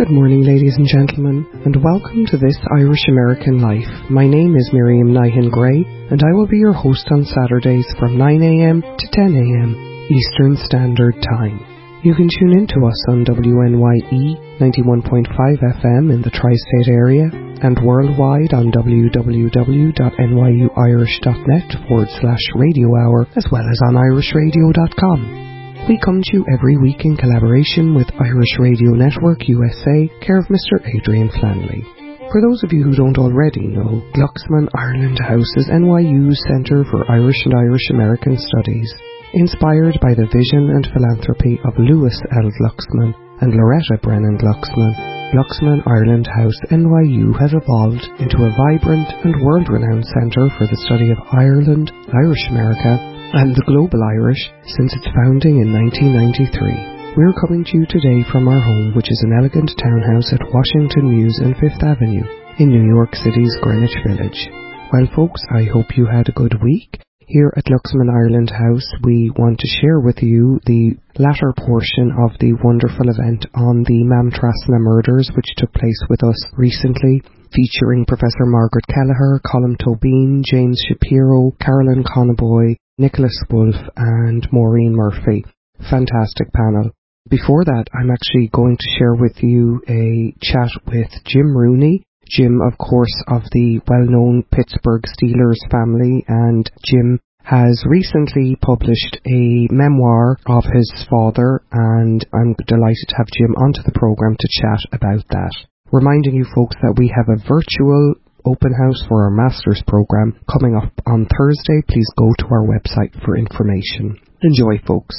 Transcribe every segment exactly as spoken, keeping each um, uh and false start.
Good morning, ladies and gentlemen, and welcome to This Irish American Life. My name is Miriam Nihan-Gray, and I will be your host on Saturdays from nine a.m. to ten a.m. Eastern Standard Time. You can tune in to us on W N Y E ninety-one point five F M in the tri-state area and worldwide on w w w dot n y u irish dot net forward slash radio hour, as well as on irish radio dot com. We come to you every week in collaboration with Irish Radio Network U S A, care of Mister Adrian Flanley. For those of you who don't already know, Glucksman Ireland House is N Y U's Centre for Irish and Irish American Studies. Inspired by the vision and philanthropy of Lewis L. Glucksman and Loretta Brennan Glucksman, Glucksman Ireland House N Y U has evolved into a vibrant and world-renowned centre for the study of Ireland, Irish America, and the global Irish since its founding in nineteen ninety-three. We're coming to you today from our home, which is an elegant townhouse at Washington Mews and Fifth Avenue in New York City's Greenwich Village. Well, folks, I hope you had a good week. Here at Glucksman Ireland House, we want to share with you the latter portion of the wonderful event on the Mamtrasna murders, which took place with us recently, featuring Professor Margaret Kelleher, Colm Tóibín, James Shapiro, Carolyn Conaboy, Nicholas Wolfe and Maureen Murphy. Fantastic panel. Before that, I'm actually going to share with you a chat with Jim Rooney. Jim, of course, of the well-known Pittsburgh Steelers family, and Jim has recently published a memoir of his father, and I'm delighted to have Jim onto the programme to chat about that. Reminding you folks that we have a virtual open house for our master's program coming up on Thursday. Please go to our website for information. Enjoy, folks.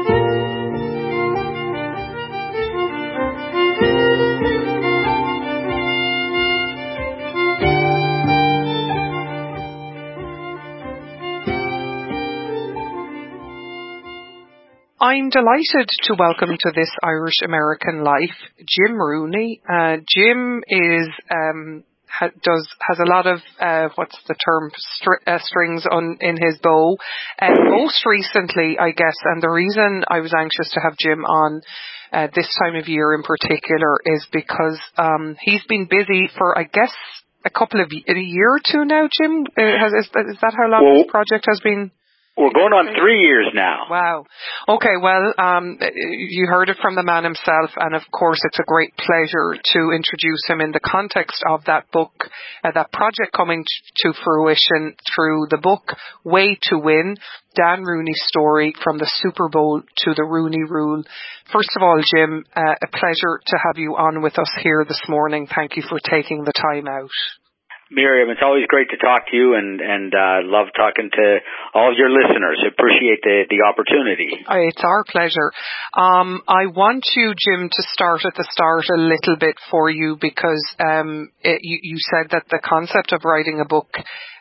I'm delighted to welcome to This Irish American Life Jim Rooney. Uh, Jim is um, ha, does has a lot of uh, what's the term str- uh, strings on in his bow. And uh, most recently, I guess, and the reason I was anxious to have Jim on uh, this time of year in particular is because um, he's been busy for, I guess, a couple of a year or two now. Jim, uh, has, is, that, is that how long well, this project has been? We're going on three years now. Wow. Okay, well, um, you heard it from the man himself, and of course it's a great pleasure to introduce him in the context of that book, uh, that project coming to fruition through the book, Way to Win, Dan Rooney's story from the Super Bowl to the Rooney Rule. First of all, Jim, uh, a pleasure to have you on with us here this morning. Thank you for taking the time out. Miriam, it's always great to talk to you, and and uh, love talking to all of your listeners. Appreciate the, the opportunity. It's our pleasure. Um, I want you, Jim, to start at the start a little bit for you because um, it, you, you said that the concept of writing a book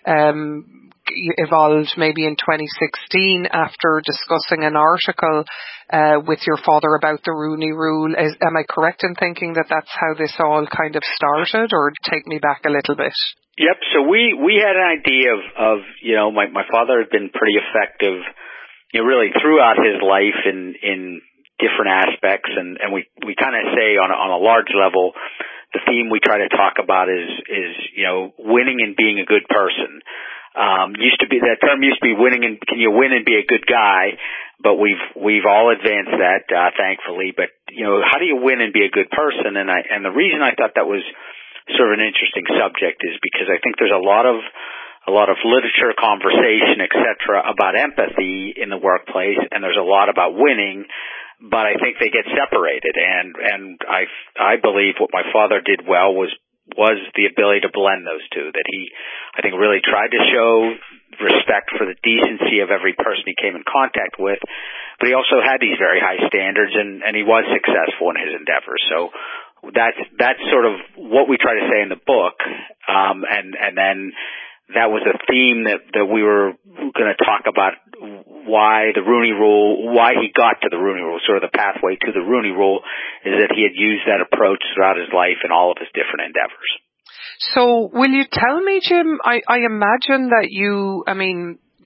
um, evolved maybe in twenty sixteen after discussing an article uh, with your father about the Rooney Rule. Is, am I correct in thinking that that's how this all kind of started, or take me back a little bit? Yep. So we, we had an idea of, of, you know, my, my father had been pretty effective, you know, really throughout his life in, in different aspects. And, and we, we kind of say on a, on a large level, the theme we try to talk about is, is, you know, winning and being a good person. Um, used to be, that term used to be winning and can you win and be a good guy, but we've, we've all advanced that, uh, thankfully. But, you know, how do you win and be a good person? And I, and the reason I thought that was sort of an interesting subject is because I think there's a lot of, a lot of literature, conversation, et cetera about empathy in the workplace, and there's a lot about winning, but I think they get separated. And, and I, I believe what my father did well was was the ability to blend those two, that he, I think, really tried to show respect for the decency of every person he came in contact with, but he also had these very high standards, and, and he was successful in his endeavors. So that's, that's sort of what we try to say in the book, um, and, and then that was a theme that, that we were going to talk about, why the Rooney Rule, why he got to the Rooney Rule, sort of the pathway to the Rooney Rule, is that he had used that approach throughout his life in all of his different endeavors. So will you tell me, Jim, I, I imagine that you, I mean,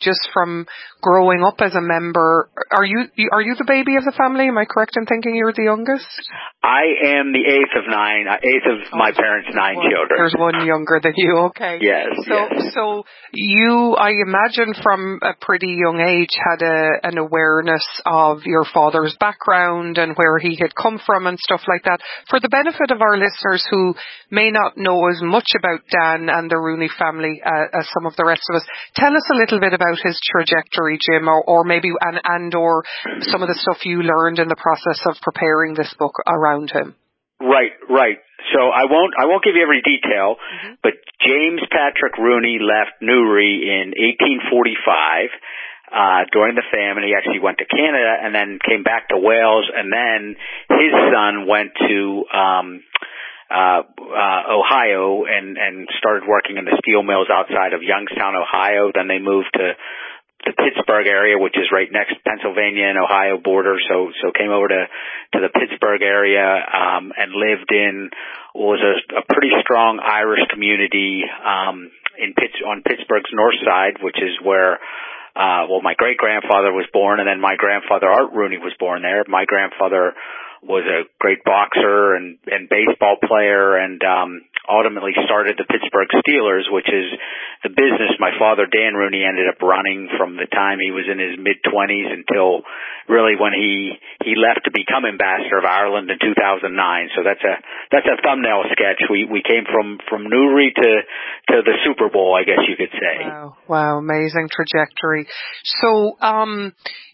just from growing up as a member. Are you are you the baby of the family? Am I correct in thinking you're the youngest? I am the eighth of nine, eighth of oh, my parents' nine one, children. There's one younger than you, okay. Yes, So, yes. so you, I imagine from a pretty young age, had a, an awareness of your father's background and where he had come from and stuff like that. For the benefit of our listeners who may not know as much about Dan and the Rooney family uh, as some of the rest of us, tell us a little bit about his trajectory, Jim, or, or maybe and, and or some of the stuff you learned in the process of preparing this book around him. Right, right. So I won't, I won't give you every detail, mm-hmm. but James Patrick Rooney left Newry in eighteen forty-five, uh, during the famine. He actually went to Canada and then came back to Wales, and then his son went to, um, uh, uh, Ohio and, and started working in the steel mills outside of Youngstown, Ohio. Then they moved to the Pittsburgh area, which is right next to Pennsylvania and Ohio border. So, so came over to, to the Pittsburgh area, um, and lived in what was a, a pretty strong Irish community, um, in Pitts, on Pittsburgh's north side, which is where, uh, well, my great grandfather was born, and then my grandfather Art Rooney was born there. My grandfather was a great boxer and, and baseball player, and um, ultimately started the Pittsburgh Steelers, which is the business my father, Dan Rooney, ended up running from the time he was in his mid-twenties until really when he he left to become ambassador of Ireland in two thousand nine. So that's a that's a thumbnail sketch. We we came from, from Newry to, to the Super Bowl, I guess you could say. Wow, wow, amazing trajectory. So, um...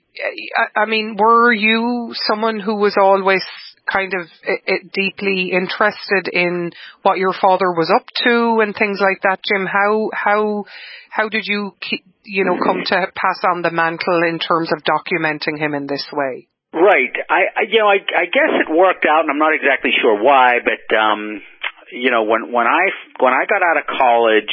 I mean, were you someone who was always kind of it, it deeply interested in what your father was up to and things like that, Jim? How how how did you keep, you know come to pass on the mantle in terms of documenting him in this way? Right. I, I you know I, I guess it worked out, and I'm not exactly sure why, but um, you know when when I when I got out of college.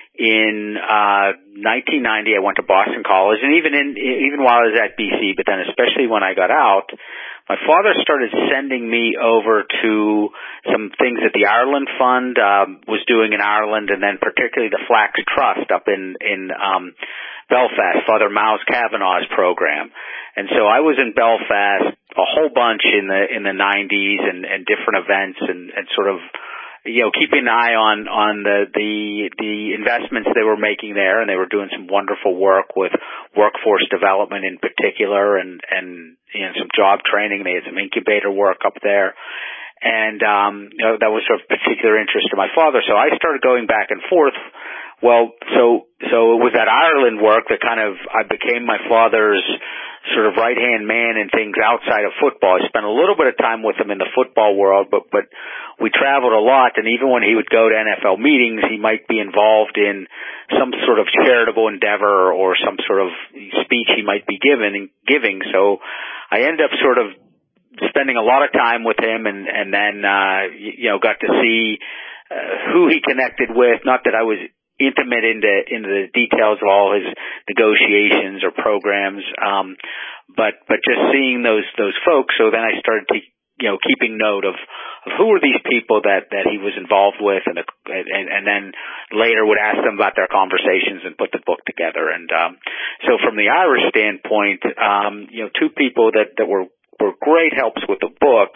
In uh nineteen ninety, I went to Boston College, and even in even while I was at B C, but then especially when I got out, my father started sending me over to some things that the Ireland Fund um, was doing in Ireland, and then particularly the Flax Trust up in in um Belfast, Father Miles Kavanagh's program. And so I was in Belfast a whole bunch in the in the nineties, and, and different events, and, and sort of you know, keeping an eye on, on the, the, the investments they were making there, and they were doing some wonderful work with workforce development in particular, and, and, you know, some job training. They had some incubator work up there. And, um, you know, that was of particular interest to my father. So I started going back and forth. Well, so, so it was that Ireland work that kind of, I became my father's sort of right-hand man in things outside of football. I spent a little bit of time with him in the football world, but, but we traveled a lot, and even when he would go to N F L meetings, he might be involved in some sort of charitable endeavor or some sort of speech he might be given, giving. So I ended up sort of spending a lot of time with him, and, and then, uh, you know, got to see uh, who he connected with. Not that I was intimate into into the details of all his negotiations or programs, um, but but just seeing those those folks. So then I started to you know keeping note of, of who were these people that, that he was involved with, and, and and then later would ask them about their conversations and put the book together. And um, so from the Irish standpoint, um, you know, two people that, that were were great helps with the book.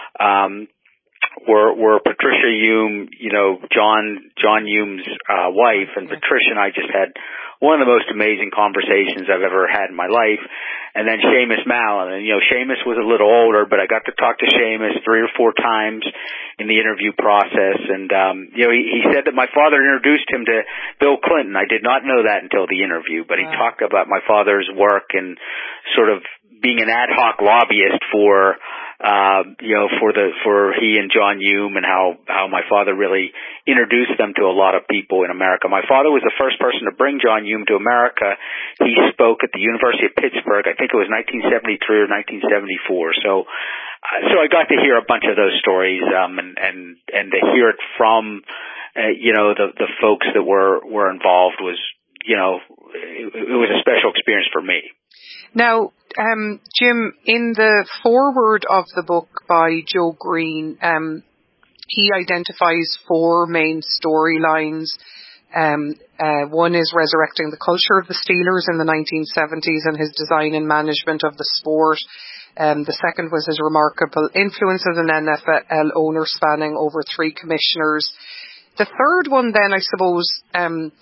Um, Were, were Patricia Hume, you know, John, John Hume's, uh, wife, and Patricia and I just had one of the most amazing conversations I've ever had in my life. And then Seamus Mallon, and you know, Seamus was a little older, but I got to talk to Seamus three or four times in the interview process. And, um, you know, he, he said that my father introduced him to Bill Clinton. I did not know that until the interview, but he wow. talked about my father's work and sort of being an ad hoc lobbyist for, uh, you know, for the, for he and John Hume, and how, how my father really introduced them to a lot of people in America. My father was the first person to bring John Hume to America. He spoke at the University of Pittsburgh. I think it was nineteen seventy-three or nineteen seventy-four. So, uh, so I got to hear a bunch of those stories, um, and, and, and to hear it from, uh, you know, the, the folks that were, were involved was, you know, it, it was a special experience for me. Now, um, Jim, in the foreword of the book by Joe Green, um, he identifies four main storylines Um, uh, one is resurrecting the culture of the Steelers in the nineteen seventies and his design and management of the sport. Um, the second was his remarkable influence as an N F L owner spanning over three commissioners. The third one then, I suppose, um,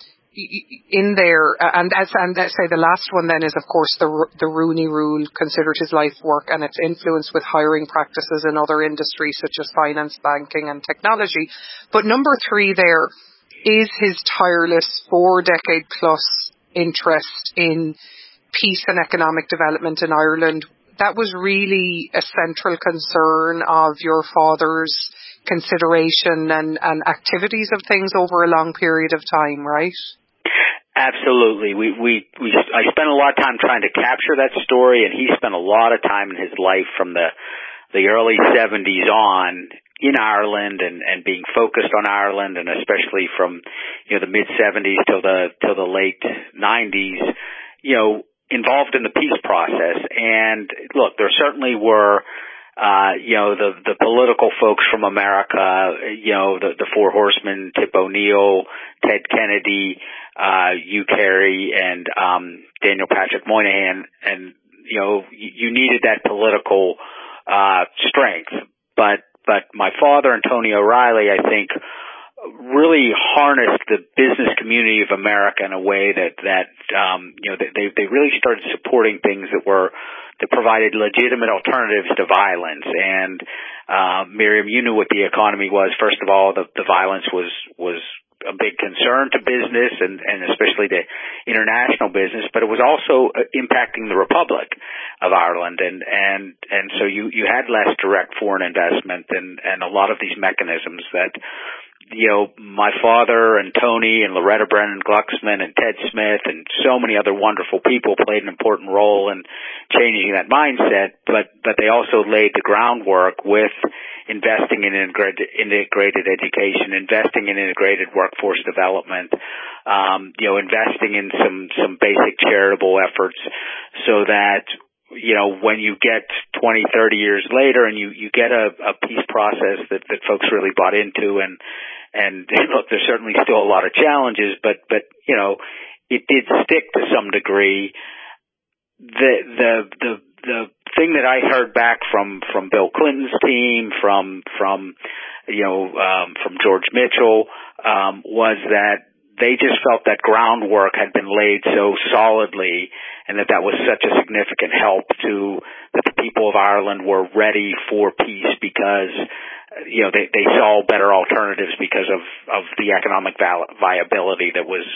in there, and as and let's say the last one then is, of course, the the Rooney Rule, considered his life work and its influence with hiring practices in other industries such as finance, banking and technology. But number three there is his tireless four-decade-plus interest in peace and economic development in Ireland. That was really a central concern of your father's consideration and, and activities of things over a long period of time, right? Absolutely. We, we, we, I spent a lot of time trying to capture that story, and he spent a lot of time in his life from the, the early seventies on in Ireland and, and being focused on Ireland, and especially from, you know, the mid seventies till the, till the late nineties, you know, involved in the peace process. And look, there certainly were, uh, you know, the, the political folks from America, you know, the, the Four Horsemen, Tip O'Neill, Ted Kennedy, uh, Hugh Carey, and, um, Daniel Patrick Moynihan. And, you know, you, you needed that political, uh, strength. But, but my father and Tony O'Reilly, I think, really harnessed the business community of America in a way that, that, um, you know, they, they really started supporting things that were, that provided legitimate alternatives to violence. And, uh, Miriam, you knew what the economy was. First of all, the, the violence was, was a big concern to business and, and especially to international business, but it was also impacting the Republic of Ireland. And, and, and so you, you had less direct foreign investment and, and a lot of these mechanisms that, you know, my father and Tony and Loretta Brennan Glucksman and Ted Smith and so many other wonderful people played an important role in changing that mindset, but, but they also laid the groundwork with investing in integrated, integrated education, investing in integrated workforce development, um, you know, investing in some, some basic charitable efforts so that, you know, when you get twenty, thirty years later and you, you get a, a peace process that, that folks really bought into, and, and look, there's certainly still a lot of challenges, but, but, you know, it did stick to some degree. The, the, the, the thing that I heard back from, from Bill Clinton's team, from, from, you know, um, from George Mitchell, um, was that they just felt that groundwork had been laid so solidly and that that was such a significant help to that the people of Ireland were ready for peace because, you know, they, they saw better alternatives because of, of the economic val- viability that was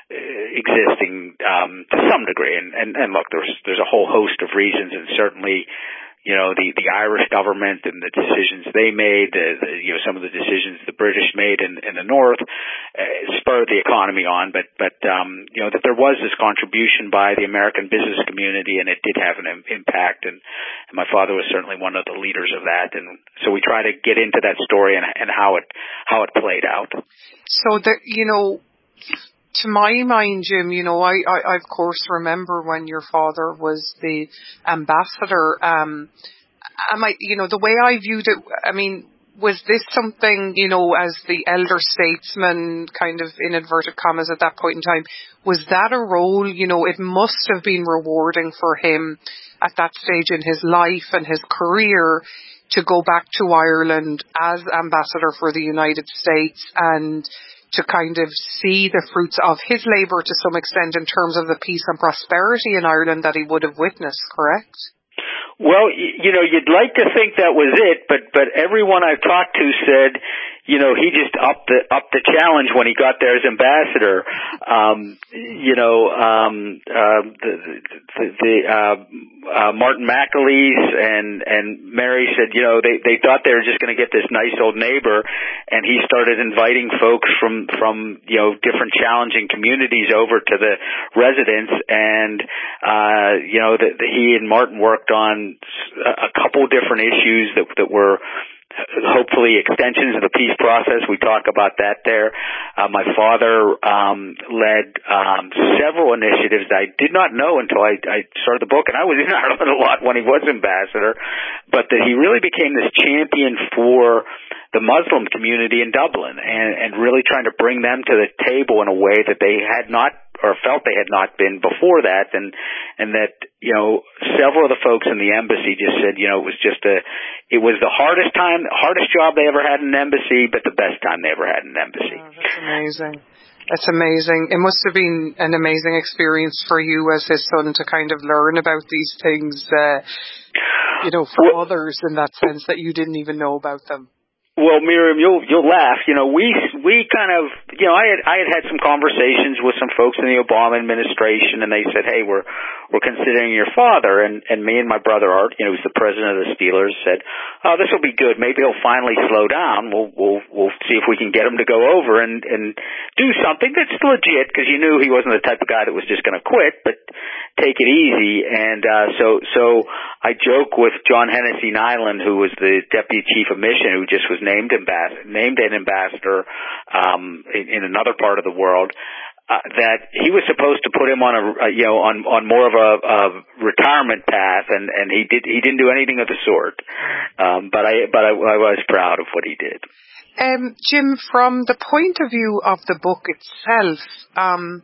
existing, um, to some degree. And, and, and look, there's, there's a whole host of reasons, and certainly, you know, the, the Irish government and the decisions they made, the, the, you know, some of the decisions the British made in, in the North, uh, spurred the economy on. But, but, um, you know, that there was this contribution by the American business community, and it did have an im- impact. And, and my father was certainly one of the leaders of that. And so we try to get into that story and, and how it, how it played out. So that, you know, to my mind, Jim, you know, I, I, I of course remember when your father was the ambassador. Um, am I, you know, the way I viewed it, I mean, was this something, you know, as the elder statesman, kind of in inverted commas at that point in time, was that a role, you know, it must have been rewarding for him at that stage in his life and his career to go back to Ireland as ambassador for the United States and to kind of see the fruits of his labour to some extent in terms of the peace and prosperity in Ireland that he would have witnessed, correct? Well, you know, you'd like to think that was it, but, but everyone I've talked to said, you know, he just upped the, upped the challenge when he got there as ambassador. Um, you know, um, uh, the, the, the, uh, uh, Martin McAleese and, and Mary said, you know, they, they thought they were just going to get this nice old neighbor, and he started inviting folks from, from, you know, different challenging communities over to the residence, and, uh, you know, that he and Martin worked on a couple different issues that, that were hopefully extensions of the peace process. We talk about that there. Uh, my father um, led um, several initiatives that I did not know until I, I started the book, and I was in Ireland a lot when he was ambassador, but that he really became this champion for the the Muslim community in Dublin, and, and really trying to bring them to the table in a way that they had not, or felt they had not been before that, and and that, you know, several of the folks in the embassy just said, you know, it was just a, it was the hardest time, hardest job they ever had in an embassy, but the best time they ever had in an embassy. Oh, that's amazing. That's amazing. It must have been an amazing experience for you as his son to kind of learn about these things, uh, you know, from well, others in that sense that you didn't even know about them. Well, Miriam, you'll you'll laugh. You know, we we kind of, you know, I had I had had some conversations with some folks in the Obama administration, and they said, "Hey, we're we're considering your father," and and me and my brother Art, you know, who's the president of the Steelers, said, "Oh, this will be good. Maybe he'll finally slow down. We'll we'll we'll see if we can get him to go over and and do something that's legit," because you knew he wasn't the type of guy that was just going to quit, but take it easy. And uh, so so I joke with John Hennessy Nyland, who was the deputy chief of mission, who just was named ambassador, named an ambassador um, in, in another part of the world, uh, that he was supposed to put him on a, a you know on on more of a, a retirement path, and and he did he didn't do anything of the sort. Um, but I but I, I was proud of what he did. Um, Jim, from the point of view of the book itself, um,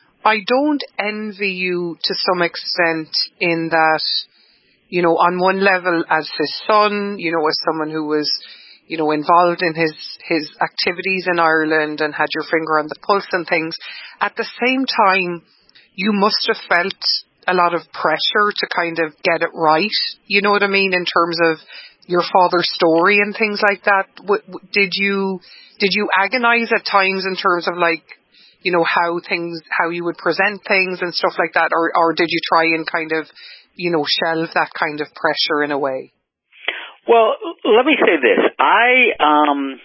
I don't envy you to some extent in that, you know, on one level as his son, you know, as someone who was, you know, involved in his, his activities in Ireland and had your finger on the pulse and things. At the same time, you must have felt a lot of pressure to kind of get it right. You know what I mean? In terms of your father's story and things like that. Did you, did you agonize at times in terms of like, you know, how things, how you would present things and stuff like that? Or, or did you try and kind of, you know, shelve that kind of pressure in a way? Well, let me say this. I, um,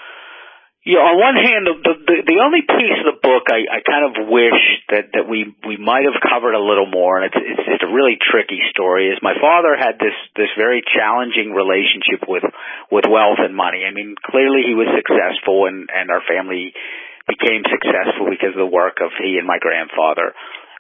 you know, on one hand, the, the, the only piece of the book I, I kind of wish that, that we, we might have covered a little more, and it's, it's just a really tricky story, is my father had this, this very challenging relationship with, with wealth and money. I mean, clearly he was successful, and, and our family became successful because of the work of he and my grandfather.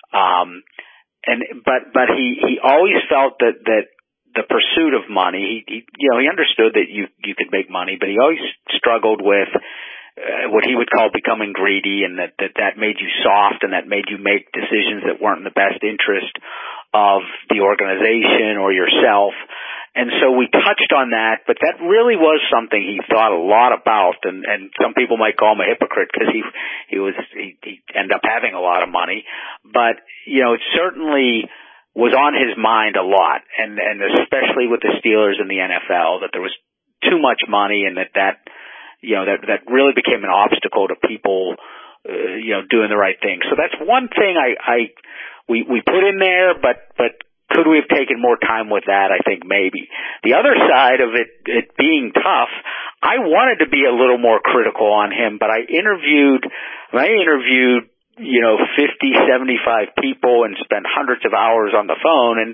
Um, and, but, but he, he always felt that, that, the pursuit of money, he, he, you know, he understood that you, you could make money, but he always struggled with uh, what he would call becoming greedy, and that, that that made you soft, and that made you make decisions that weren't in the best interest of the organization or yourself. And so we touched on that, but that really was something he thought a lot about, and, and some people might call him a hypocrite because he, he was, he, he ended up having a lot of money. But, you know, it certainly was on his mind a lot, and, and especially with the Steelers and the N F L, that there was too much money, and that that, you know, that, that really became an obstacle to people, uh, you know, doing the right thing. So that's one thing I, I, we, we put in there, but, but could we have taken more time with that? I think maybe. The other side of it, it being tough, I wanted to be a little more critical on him, but I interviewed, I interviewed, you know, fifty, seventy-five people and spent hundreds of hours on the phone, and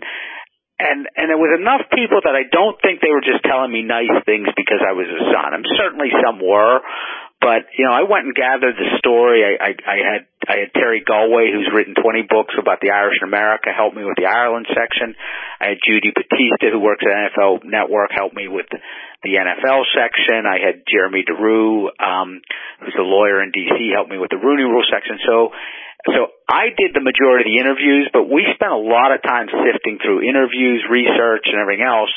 and and there was enough people that I don't think they were just telling me nice things because I was a son. And certainly some were, but you know, I went and gathered the story. I, I, I had I had Terry Galway, who's written twenty books about the Irish in America, help me with the Ireland section. I had Judy Batista, who works at N F L Network, help me with the N F L section. I had Jeremy DeRue, um, who's a lawyer in D C, help me with the Rooney Rule section. So, so I did the majority of the interviews, but we spent a lot of time sifting through interviews, research, and everything else.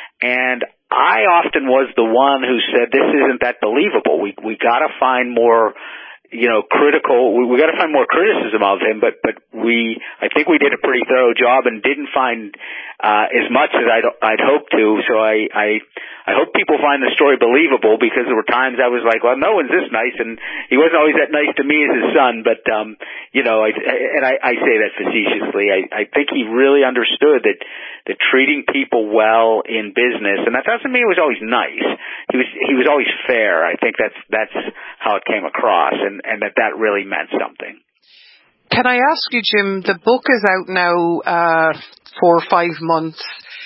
And I often was the one who said, this isn't that believable. We, we gotta find more, you know, critical, we, we gotta find more criticism of him, but, but we, I think we did a pretty thorough job and didn't find, uh, as much as I'd, I'd hoped to. So I, I, I hope people find the story believable, because there were times I was like, well, no one's this nice, and he wasn't always that nice to me as his son, but, um, you know, I, and I, I say that facetiously. I, I think he really understood that, that treating people well in business, and that doesn't mean it was always nice. He was, he was always fair. I think that's, that's how it came across, and, and that that really meant something. Can I ask you, Jim, the book is out now, uh, four or five months.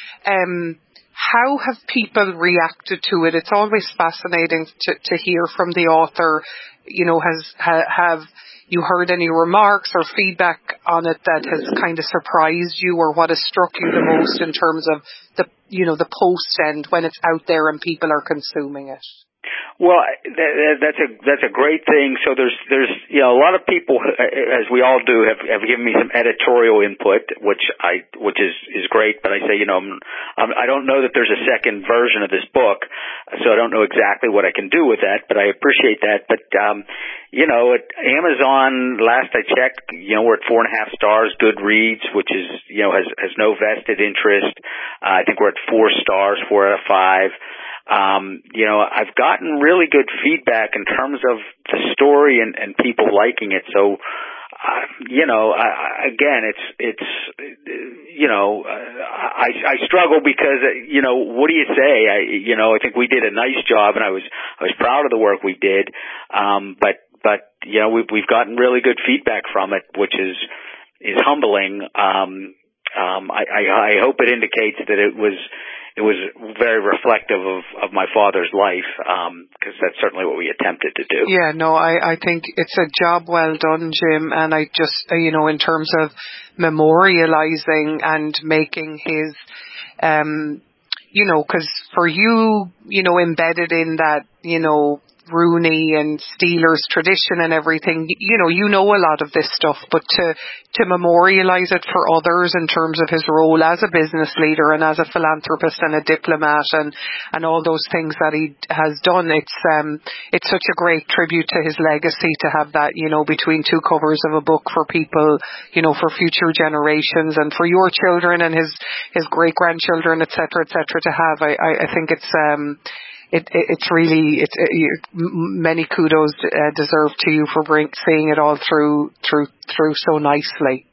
Um, how have people reacted to it? It's always fascinating to, to hear from the author. You know, has, ha, have you heard any remarks or feedback on it that has kind of surprised you, or what has struck you the most in terms of the, you know, the post end when it's out there and people are consuming it? Well, that, that's a that's a great thing. So there's there's you know a lot of people, as we all do, have have given me some editorial input, which I which is is great. But I say you know I'm, I'm, I don't know that there's a second version of this book, so I don't know exactly what I can do with that. But I appreciate that. But um, you know, at Amazon, last I checked, you know we're at four and a half stars. Goodreads, which is you know has has no vested interest. Uh, I think we're at four stars, four out of five. Um, you know, I've gotten really good feedback in terms of the story and, and people liking it. So, uh, you know, I, again, it's, it's, you know, I, I struggle because, you know, what do you say? I, you know, I think we did a nice job and I was, I was proud of the work we did. Um, but, but, you know, we've, we've gotten really good feedback from it, which is, is humbling. Um, um, I, I, I hope it indicates that it was, It was very reflective of, of my father's life, um, because that's certainly what we attempted to do. Yeah, no, I, I think it's a job well done, Jim, and I just, you know, in terms of memorializing and making his, um, you know, because for you, you know, embedded in that, you know, Rooney and Steelers tradition and everything, you know, you know a lot of this stuff, but to, to memorialize it for others in terms of his role as a business leader and as a philanthropist and a diplomat and, and all those things that he has done, it's, um, it's such a great tribute to his legacy to have that, you know, between two covers of a book for people, you know, for future generations and for your children and his, his great grandchildren, et cetera, et cetera, to have. I, I, I think it's, um, It, it, it's really, it's it, many kudos uh, deserved to you for bring, seeing it all through, through, through so nicely.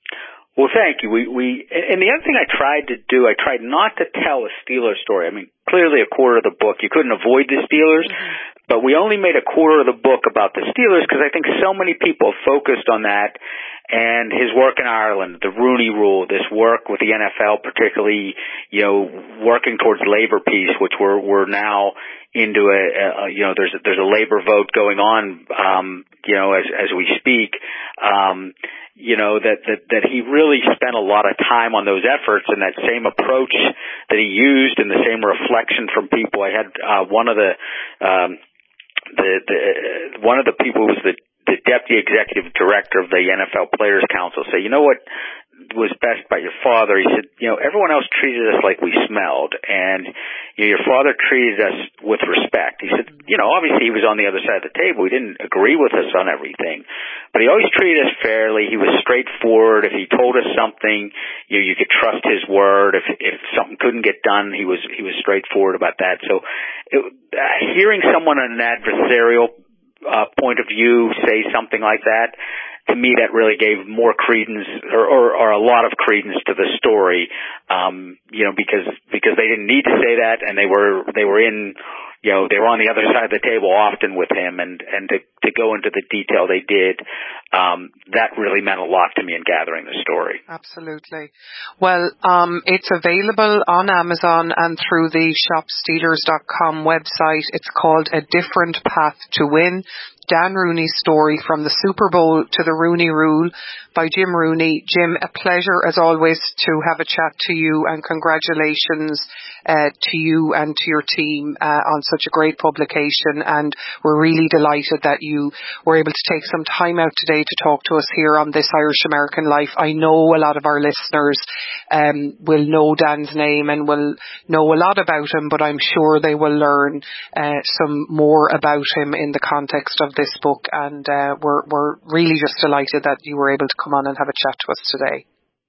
Well, thank you. We, we, and the other thing I tried to do, I tried not to tell a Steelers story. I mean, clearly a quarter of the book, you couldn't avoid the Steelers, mm-hmm. but we only made a quarter of the book about the Steelers because I think so many people focused on that. And his work in Ireland, the Rooney Rule, this work with the N F L, particularly, you know, working towards labor peace, which we're we're now into a, a you know, there's a, there's a labor vote going on, um, you know, as as we speak. Um, you know, that, that that he really spent a lot of time on those efforts, and that same approach that he used, and the same reflection from people. I had uh, one of the um, the the one of the people who was the the deputy executive director of the N F L Players Council say, you know what was best about your father? He said, you know, everyone else treated us like we smelled, and you know, your father treated us with respect. He said, you know, obviously he was on the other side of the table. He didn't agree with us on everything, but he always treated us fairly. He was straightforward. If he told us something, you know, you could trust his word. If if something couldn't get done, he was he was straightforward about that. So it, uh, hearing someone on an adversarial Uh, point of view say something like that, to me that really gave more credence or, or, or a lot of credence to the story, um, you know, because because they didn't need to say that, and they were they were in, you know, they were on the other side of the table often with him, and and to to go into the detail they did, um, that really meant a lot to me in gathering the story. Absolutely. Well, um, it's available on Amazon and through the shop steelers dot com website. It's called A Different Path to Win. Dan Rooney's story from the Super Bowl to the Rooney Rule by Jim Rooney. Jim, a pleasure as always to have a chat to you, and congratulations uh, to you and to your team uh, on such a great publication. And we're really delighted that you were able to take some time out today to talk to us here on This Irish American Life. I know a lot of our listeners um, will know Dan's name and will know a lot about him, but I'm sure they will learn uh, some more about him in the context of this book, and uh, we're we're really just delighted that you were able to come on and have a chat to us today.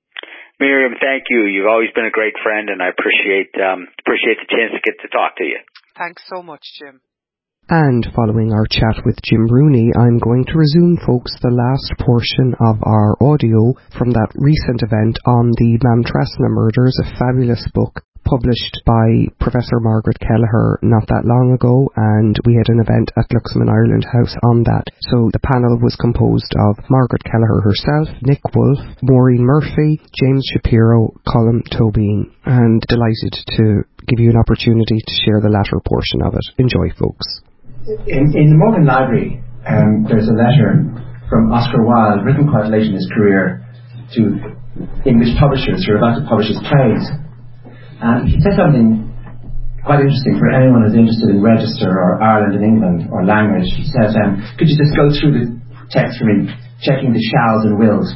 Miriam, thank you. You've always been a great friend, and I appreciate um, appreciate the chance to get to talk to you. Thanks so much, Jim. And following our chat with Jim Rooney, I'm going to resume, folks, the last portion of our audio from that recent event on the Mamtrasna murders, a fabulous book published by Professor Margaret Kelleher not that long ago, and we had an event at Luxman Ireland House on that. So the panel was composed of Margaret Kelleher herself, Nick Wolfe, Maureen Murphy, James Shapiro, Colm Tóibín, and delighted to give you an opportunity to share the latter portion of it. Enjoy, folks. In, in the Morgan Library, um, there's a letter from Oscar Wilde, written quite late in his career, to English publishers who are about to publish his plays. And he said something quite interesting for anyone who's interested in Register or Ireland and England or language. He says, um, could you just go through the text for me, checking the shalls and wills?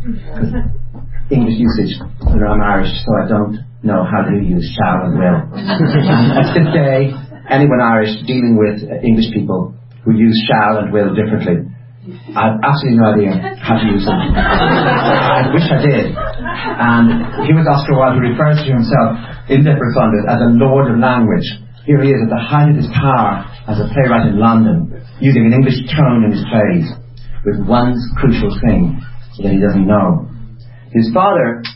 English usage. You know, I'm Irish, so I don't know how to use shall and will. And to this day, anyone Irish dealing with English people who use shall and will differently, I have absolutely no idea how to use them. I wish I did. And here was Oscar Wilde, who refers to himself in De Profundis as a lord of language. Here he is at the height of his power as a playwright in London, using an English tone in his plays, with one crucial thing that he doesn't know. His father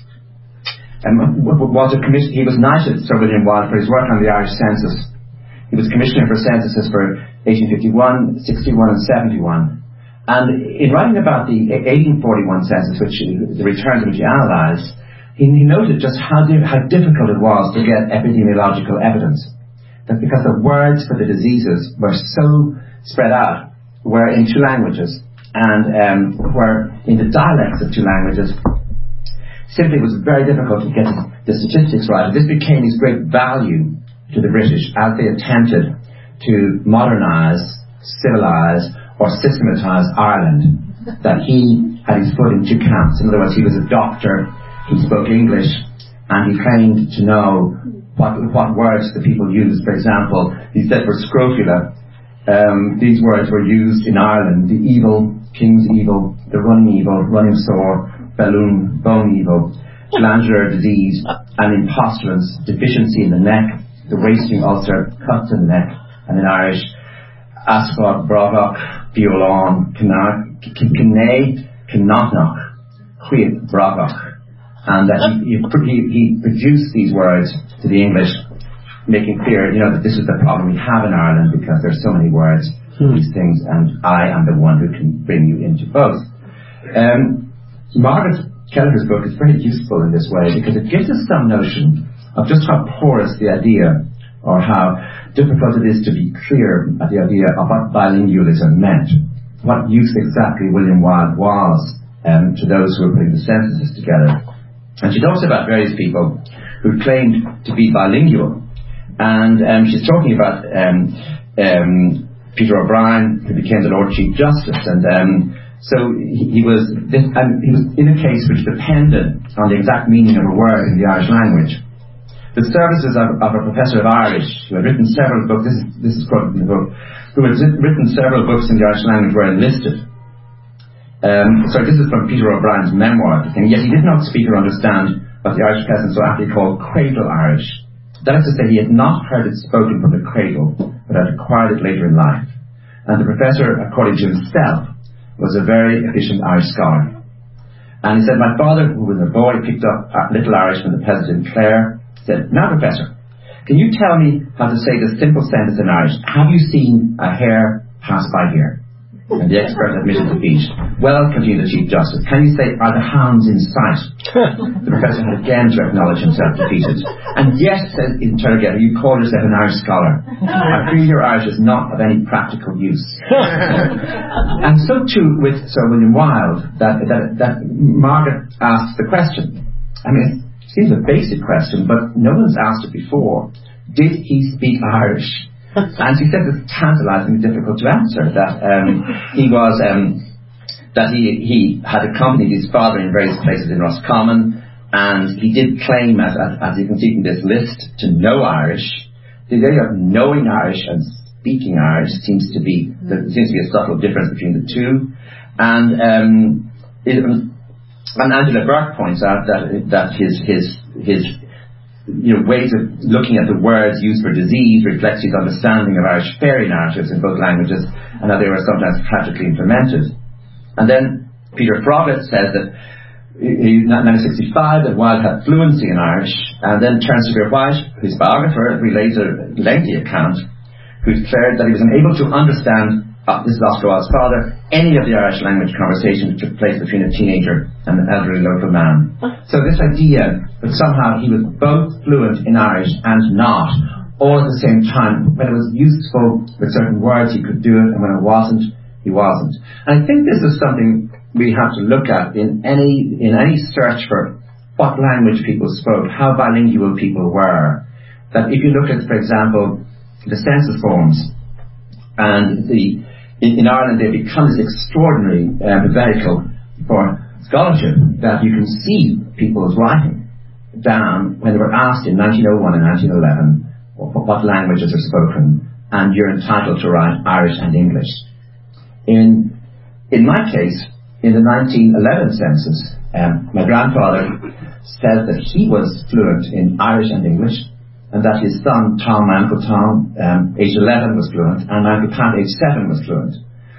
um, was a commission. He was knighted, Sir William Wilde, for his work on the Irish census. He was commissioner for censuses for eighteen fifty-one, sixty-one and seventy-one. And in writing about the eighteen forty-one census, which the returns which he analysed, he, he noted just how, di- how difficult it was to get epidemiological evidence. That because the words for the diseases were so spread out, were in two languages, and um, were in the dialects of two languages, simply it was very difficult to get the statistics right. And this became his great value to the British as they attempted to modernise, civilise, or systematise Ireland, that he had his foot in two camps. In other words, he was a doctor, he spoke English, and he claimed to know what, what words the people used. For example, he said for scrofula, um, these words were used in Ireland: the evil, king's evil, the running evil, running sore, balloon, bone evil, glandular disease, and impostulence, deficiency in the neck, the wasting ulcer, cuts in the neck, and in Irish, ascot, bravach, Violon, Kinay, Kinnocknock, Huit, Bravach. And that he, he, he produced these words to the English, making clear, you know, that this is the problem we have in Ireland because there's so many words for these things, and I am the one who can bring you into both. Um, Margaret Kelleher's book is very useful in this way because it gives us some notion of just how porous the idea, or how difficult it is to be clear at the idea of what bilingualism meant, what use exactly William Wilde was um, to those who were putting the censuses together. And she talks about various people who claimed to be bilingual, and um, she's talking about um, um, Peter O'Brien, who became the Lord Chief Justice, and um, so he, he was this, and he was in a case which depended on the exact meaning of a word in the Irish language. The services of, of a professor of Irish who had written several books, this is, this is quoted in the book, who had written several books in the Irish language were enlisted. Um, so this is from Peter O'Brien's memoir, and yet he did not speak or understand what the Irish peasants so aptly called cradle Irish. That is to say, he had not heard it spoken from the cradle, but had acquired it later in life. And the professor, according to himself, was a very efficient Irish scholar. And he said, my father, who was a boy, picked up Little Irish from the peasant in Clare, said, now professor, can you tell me how to say this simple sentence in Irish? Have you seen a hare pass by here? And the expert admitted defeat. Well, continued the Chief Justice, can you say, are the hounds in sight? The professor had again to acknowledge himself defeated. And yet, said the interrogator, you call yourself an Irish scholar. I fear your Irish is not of any practical use. And so too with Sir William Wilde, that, that, that Margaret asked the question. I mean, it seems a basic question, but no one's asked it before. Did he speak Irish? And she said it's tantalisingly difficult to answer, that um, he was um, that he he had accompanied his father in various places in Roscommon, and he did claim, as, as, as you can see from this list, to know Irish. The idea of knowing Irish and speaking Irish seems to be there seems to be a subtle difference between the two. And um, it, and Angela Burke points out that that his his his you know, ways of looking at the words used for disease reflects his understanding of Irish fairy narratives in both languages, and how they were sometimes tragically implemented. And then Peter Froggatt says that in nineteen sixty-five that Wilde had fluency in Irish, and then Terence White, his biographer, relates a lengthy account, who declared that he was unable to understand, uh, this is Oscar Wilde's father, any of the Irish language conversation that took place between a teenager and an elderly local man. So this idea that somehow he was both fluent in Irish and not, all at the same time, when it was useful with certain words he could do it, and when it wasn't, he wasn't. And I think this is something we have to look at in any in any search for what language people spoke, how bilingual people were. that if you look at, for example, the census forms, and the in, in Ireland they become this extraordinary uh, vehicle for scholarship, that you can see people's writing down when they were asked in nineteen oh one and nineteen eleven what, what languages are spoken, and you're entitled to write Irish and English. In in my case, in the nineteen eleven census, um, my grandfather said that he was fluent in Irish and English, and that his son Tom, my uncle Tom, um, age eleven, was fluent, and my uncle Pat, age seven, was fluent.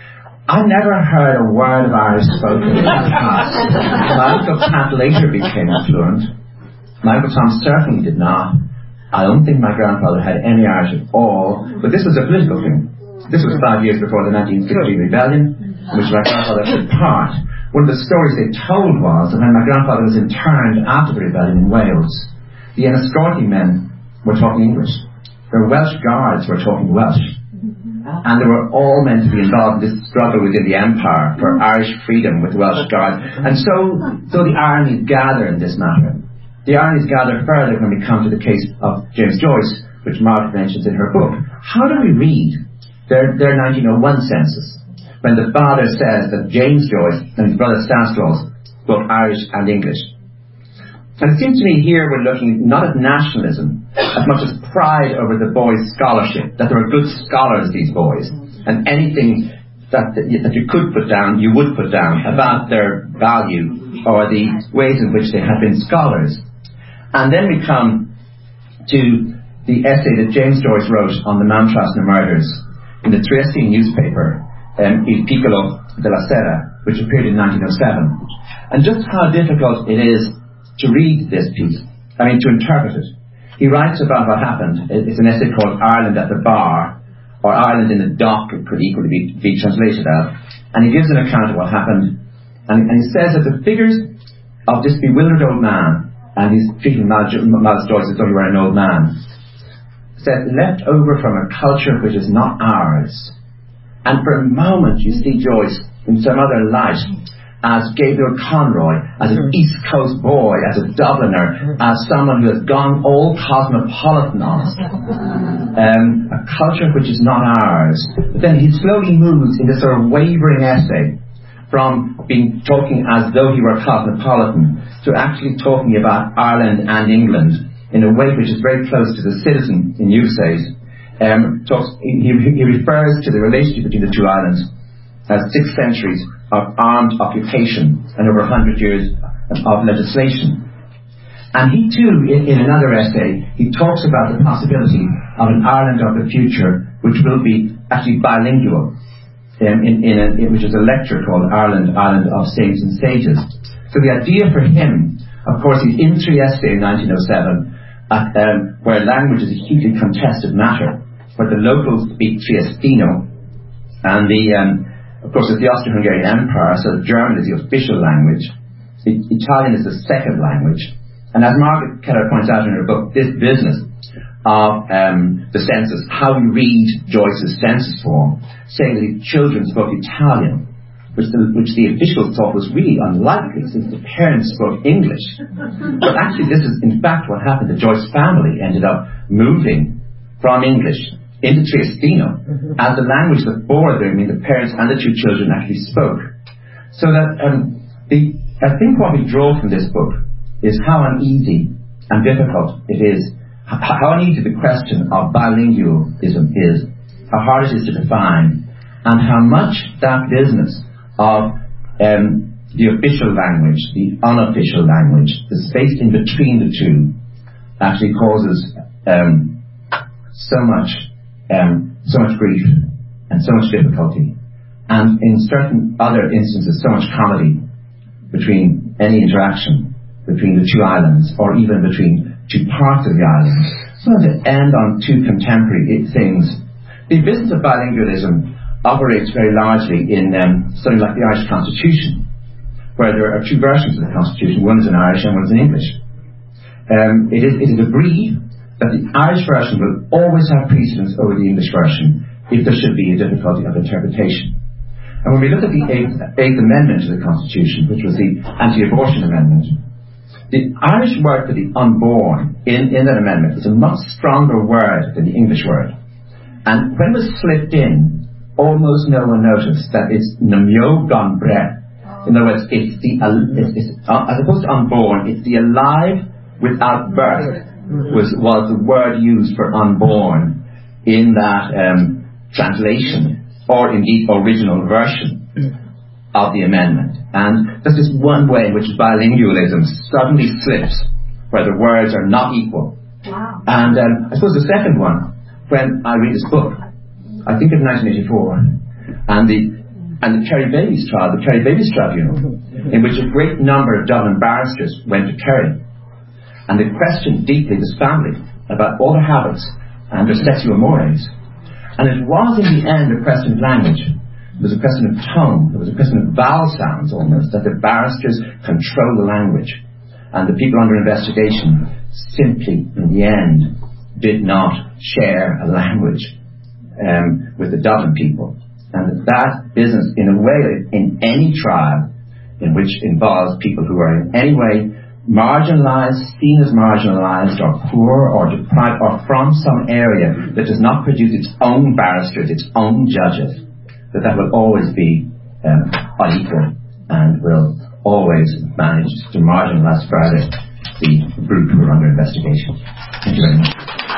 I never heard a word of Irish spoken in the past. My uncle Pat later became fluent. My uncle Tom certainly did not. I don't think my grandfather had any Irish at all, but this was a political thing. This was five years before the nineteen sixty rebellion, in which my grandfather took part. One of the stories they told was that when my grandfather was interned after the rebellion in Wales, the Enniscorthy men were talking English. Their Welsh guards were talking Welsh. And they were all meant to be involved in this struggle within the empire for Irish freedom with Welsh guards. And so, so the ironies gather in this matter. The ironies gather further when we come to the case of James Joyce, which Margaret mentions in her book. How do we read their, their nineteen oh one census, when the father says that James Joyce and his brother Stanislaus spoke Irish and English? And it seems to me here we're looking not at nationalism as much as pride over the boys' scholarship, that they were good scholars, these boys, and anything that, that you could put down, you would put down about their value or the ways in which they had been scholars. And then we come to the essay that James Joyce wrote on the Mantrasna murders in the Triestine newspaper, um, Il Piccolo della Sera, which appeared in nineteen oh seven. And just how difficult it is to read this piece, I mean to interpret it. He writes about what happened. It's an essay called Ireland at the Bar, or Ireland in the Dock, it could equally be, be translated as. And he gives an account of what happened. And, and he says that the figures of this bewildered old man, and he's treating Miles Joyce as though he were an old man, said, left over from a culture which is not ours. And for a moment you see Joyce in some other light, as Gabriel Conroy, as an East Coast boy, as a Dubliner, as someone who has gone all cosmopolitan on us. Um, a culture which is not ours. But then he slowly moves in this sort of wavering essay from being talking as though he were cosmopolitan to actually talking about Ireland and England in a way which is very close to the Citizen in Newsay's. Um, talks, he, he refers to the relationship between the two islands as six centuries of armed occupation and over a hundred years of legislation. And he too, in, in another essay, he talks about the possibility of an Ireland of the future which will be actually bilingual, um, in, in, a, in which is a lecture called Ireland, Island of Saints and Sages. So the idea for him, of course, he's in Trieste in nineteen oh seven, at, um, where language is a hugely contested matter, where the locals speak Triestino, and the um, of course, it's the Austro-Hungarian Empire, so German is the official language. The Italian is the second language. And as Margaret Keller points out in her book, this business of um, the census, how we read Joyce's census form, saying that his children spoke Italian, which the, which the officials thought was really unlikely since the parents spoke English. But actually this is in fact what happened. The Joyce family ended up moving from English into Triestino, mm-hmm. as the language that bore them, I mean the parents and the two children actually spoke. So that um, the, I think what we draw from this book is how uneasy and difficult it is, how, how uneasy the question of bilingualism is, how hard it is to define, and how much that business of um, the official language, the unofficial language, the space in between the two, actually causes um, so much Um, so much grief and so much difficulty, and in certain other instances so much comedy between any interaction between the two islands, or even between two parts of the island. So to end on two contemporary things, the business of bilingualism operates very largely in um, something like the Irish Constitution, where there are two versions of the Constitution. One is in Irish and one is in English. Um, it, is, it is agreed that the Irish version will always have precedence over the English version if there should be a difficulty of interpretation. And when we look at the Eighth, eighth Amendment to the Constitution, which was the Anti-Abortion Amendment, The Irish word for the unborn in, in that amendment is a much stronger word than the English word. And when it was slipped in, almost no one noticed that it's namyo gan bre. In other words, it's the, it's, it's, uh, as opposed to unborn, it's the alive without birth was, was the word used for unborn in that um, translation, or indeed original version of the amendment. And there's this one way in which bilingualism suddenly slips, where the words are not equal. Wow. And um, I suppose the second one, when I read this book, I think it's nineteen eighty-four, and the and the Kerry Babies trial, the Kerry Babies Tribunal, in which a great number of Dublin barristers went to Kerry, and they questioned deeply this family about all their habits and their sexual mores. And it was in the end a question of language. It was a question of tone. It was a question of vowel sounds almost, that the barristers control the language. And the people under investigation simply, in the end, did not share a language um, with the Dublin people. And that business, in a way, in any trial in which involves people who are in any way marginalised, seen as marginalised or poor or deprived or from some area that does not produce its own barristers, its own judges, that that will always be um, unequal and will always manage to marginalise further the group who are under investigation. Thank you very much.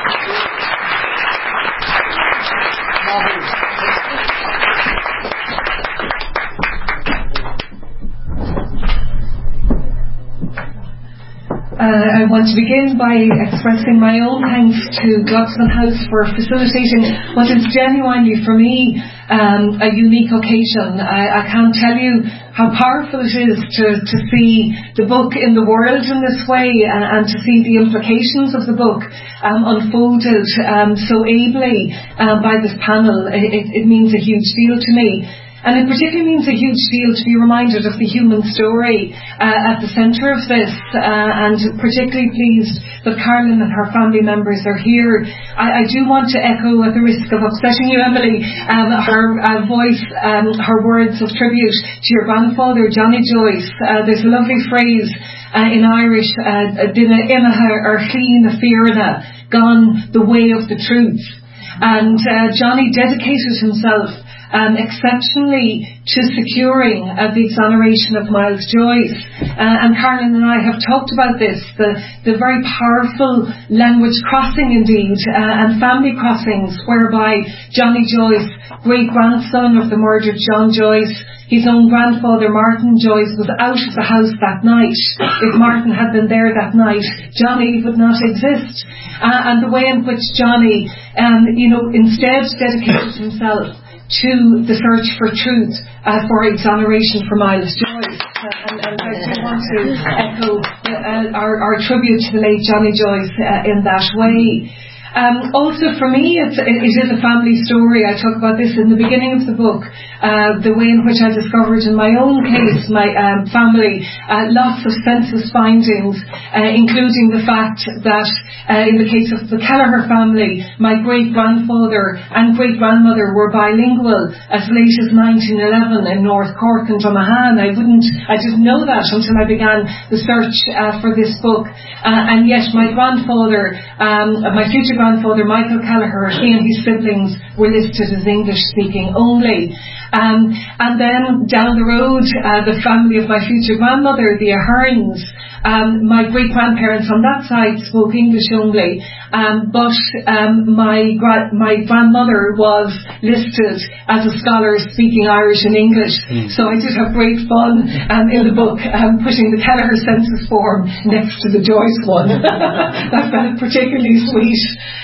Uh, I want to begin by expressing my own thanks to Glucksman House for facilitating what is genuinely, for me, um, a unique occasion. I, I can't tell you how powerful it is to, to see the book in the world in this way, and, and to see the implications of the book um, unfolded um, so ably um, by this panel. It, it means a huge deal to me. And it particularly means a huge deal to be reminded of the human story uh, at the centre of this, uh, and particularly pleased that Carolyn and her family members are here. I, I do want to echo, at the risk of upsetting you, Emily, um, her uh, voice, um, her words of tribute to your grandfather, Johnny Joyce. Uh, there's a lovely phrase uh, in Irish, Dina imaha ar clean fearna, gone the way of the truth. And uh, Johnny dedicated himself Um, exceptionally to securing uh, the exoneration of Miles Joyce. Uh, and Carolyn and I have talked about this, the, the very powerful language crossing indeed, uh, and family crossings, whereby Johnny Joyce, great-grandson of the murdered John Joyce, his own grandfather Martin Joyce, was out of the house that night. If Martin had been there that night, Johnny would not exist. Uh, and the way in which Johnny, um, you know, instead dedicated himself to the search for truth, uh, for exoneration for Miles Joyce. Uh, and, and I do want to echo uh, our, our tribute to the late Johnny Joyce uh, in that way. Um, also for me, it's, it, it is a family story. I talk about this in the beginning of the book, uh, the way in which I discovered in my own case, my um, family, uh, lots of census findings, uh, including the fact that uh, in the case of the Kelleher family, my great-grandfather and great-grandmother were bilingual as late as nineteen eleven in North Cork and Dromahane. I wouldn't, I didn't know that until I began the search uh, for this book. Uh, and yet my grandfather, um, my future grandfather Michael Kelleher, he and his siblings were listed as English-speaking only. Um, and then down the road, uh, the family of my future grandmother, the Ahern's, um, my great-grandparents on that side spoke English only, um, but um, my, gra- my grandmother was listed as a scholar speaking Irish and English. Mm. So I did have great fun um, in the book um, putting the Kelleher census form next to the Joyce one. That felt particularly sweet.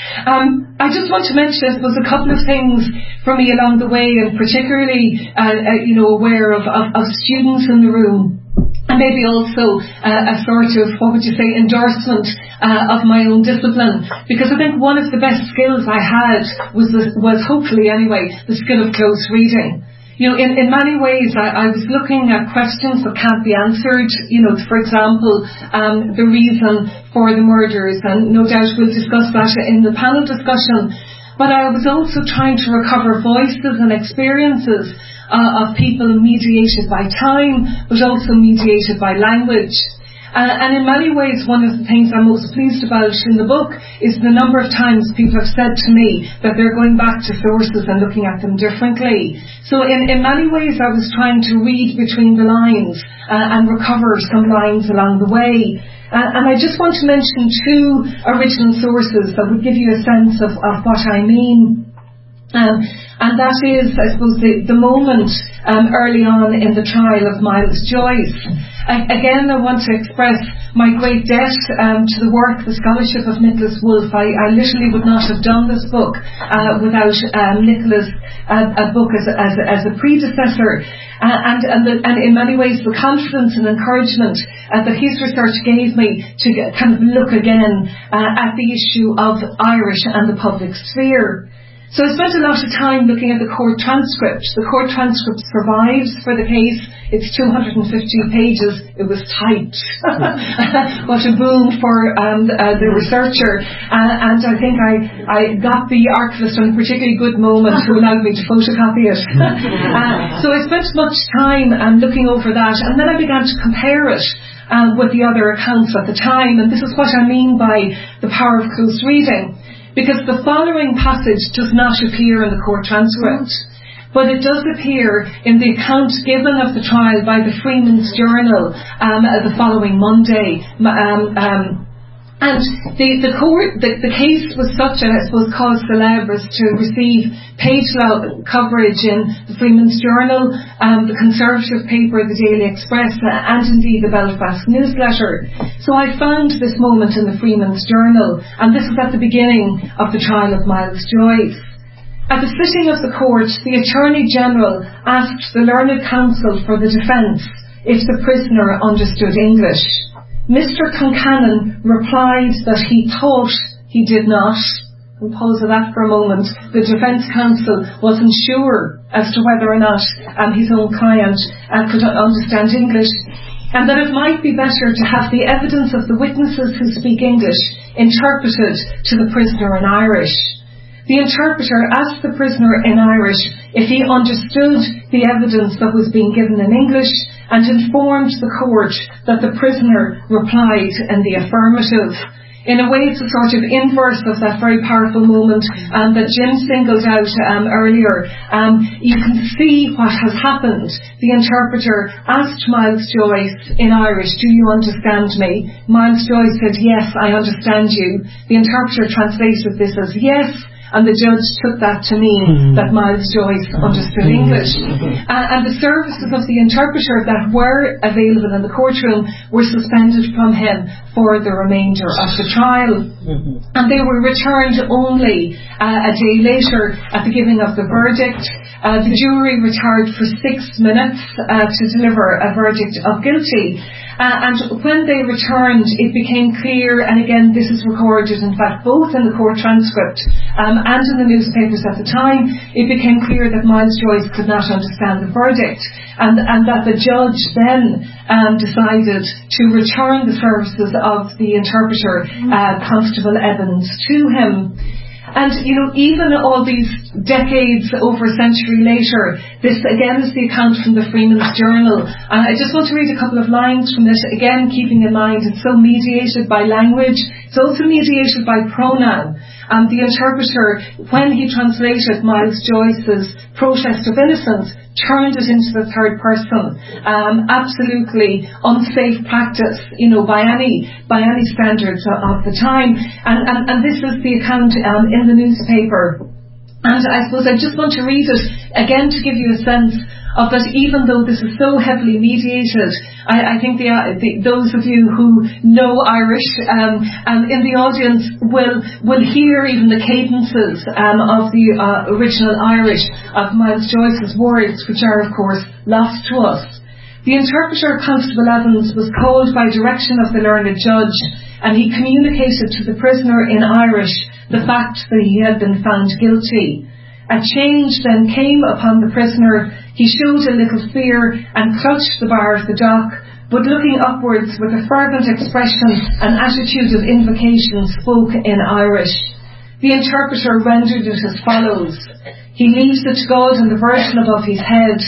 Um, I just want to mention, I suppose, a couple of things for me along the way, and particularly, uh, uh, you know, aware of, of, of students in the room. And maybe also uh, a sort of, what would you say, endorsement uh, of my own discipline. Because I think one of the best skills I had was, the, was hopefully anyway, the skill of close reading. You know, in, in many ways, I, I was looking at questions that can't be answered. You know, for example, um, the reason for the murders, and no doubt we'll discuss that in the panel discussion. But I was also trying to recover voices and experiences Uh, of people mediated by time, but also mediated by language. Uh, and in many ways, one of the things I'm most pleased about in the book is the number of times people have said to me that they're going back to sources and looking at them differently. So in, in many ways, I was trying to read between the lines uh, and recover some lines along the way. Uh, and I just want to mention two original sources that would give you a sense of, of what I mean. Um, and that is, I suppose, the, the moment um, early on in the trial of Miles Joyce. I, again, I want to express my great debt um, to the work, the scholarship of Nicholas Wolfe. I, I literally would not have done this book uh, without um, Nicholas' uh, a book as, as, as a predecessor. Uh, and, and, the, and in many ways, the confidence and encouragement uh, that his research gave me to get, kind of look again uh, at the issue of Irish and the public sphere. So I spent a lot of time looking at the court transcript. The court transcript survives for the case. It's two hundred fifty pages. It was typed. What a boon for um, uh, the researcher. Uh, and I think I, I got the archivist on a particularly good moment who allowed me to photocopy it. uh, so I spent much time um, looking over that, and then I began to compare it uh, with the other accounts at the time. And this is what I mean by the power of close reading. Because the following passage does not appear in the court transcript, but it does appear in the account given of the trial by the Freeman's Journal um, the following Monday. Um, um, and the, the, court, the, the case was such, I suppose, cause célèbre as to receive page coverage in the Freeman's Journal, um, the Conservative paper, the Daily Express, uh, and indeed the Belfast Newsletter. So I found this moment in the Freeman's Journal, and this was at the beginning of the trial of Miles Joyce. At the sitting of the court, the Attorney General asked the learned counsel for the defence if the prisoner understood English. Mister Concannon replied that he thought he did not. And pause on that for a moment. The defence counsel wasn't sure as to whether or not um, his own client uh, could understand English, and that it might be better to have the evidence of the witnesses who speak English interpreted to the prisoner in Irish. The interpreter asked the prisoner in Irish if he understood the evidence that was being given in English, and informed the court that the prisoner replied in the affirmative. In a way, it's a sort of inverse of that very powerful moment um, that Jim singled out um, earlier. Um, you can see what has happened. The interpreter asked Miles Joyce in Irish, "Do you understand me?" Miles Joyce said, "Yes, I understand you." The interpreter translated this as "yes," and the judge took that to mean that Miles Joyce understood English. Uh, and the services of the interpreter that were available in the courtroom were suspended from him for the remainder of the trial. And they were returned only uh, a day later at the giving of the verdict. Uh, the jury retired for six minutes uh, to deliver a verdict of guilty. Uh, and when they returned, it became clear, and again this is recorded in fact both in the court transcript um, and in the newspapers at the time, it became clear that Miles Joyce could not understand the verdict, and, and that the judge then um, decided to return the services of the interpreter, uh, Constable Evans, to him. And, you know, even all these decades, over a century later, this again is the account from the Freeman's Journal. And I just want to read a couple of lines from it, again keeping in mind it's so mediated by language, it's also mediated by pronoun. And the interpreter, when he translated Miles Joyce's protest of innocence, turned it into the third person. Um, absolutely unsafe practice, you know, by any by any standards of, of the time. And, and, and this is the account um, in the newspaper. And I suppose I just want to read it again to give you a sense of that. Even though this is so heavily mediated, I, I think the, uh, the, those of you who know Irish um, um, in the audience will will hear even the cadences um, of the uh, original Irish of Miles Joyce's words, which are of course lost to us. The interpreter, Constable Evans, was called by direction of the learned judge, and he communicated to the prisoner in Irish the fact that he had been found guilty. A change then came upon the prisoner. He showed a little fear and clutched the bar of the dock, but looking upwards with a fervent expression and attitude of invocation spoke in Irish. The interpreter rendered it as follows: "He leaves it to God and the Virgin above his head.